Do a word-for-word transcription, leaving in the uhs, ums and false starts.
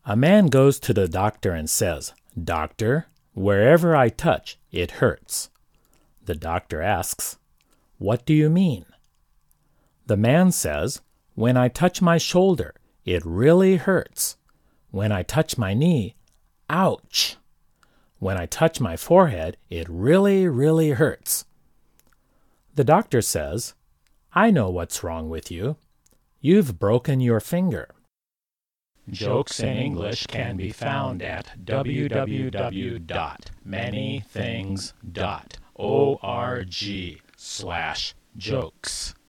A man goes to the doctor and says, "Doctor, wherever I touch, it hurts." The doctor asks, "What do you mean?" The man says, "When I touch my shoulder, it really hurts. When I touch my knee, ouch. When I touch my forehead, it really, really hurts." The doctor says, "I know what's wrong with you. You've broken your finger." Jokes in English can be found at w w w dot many things dot org slash jokes.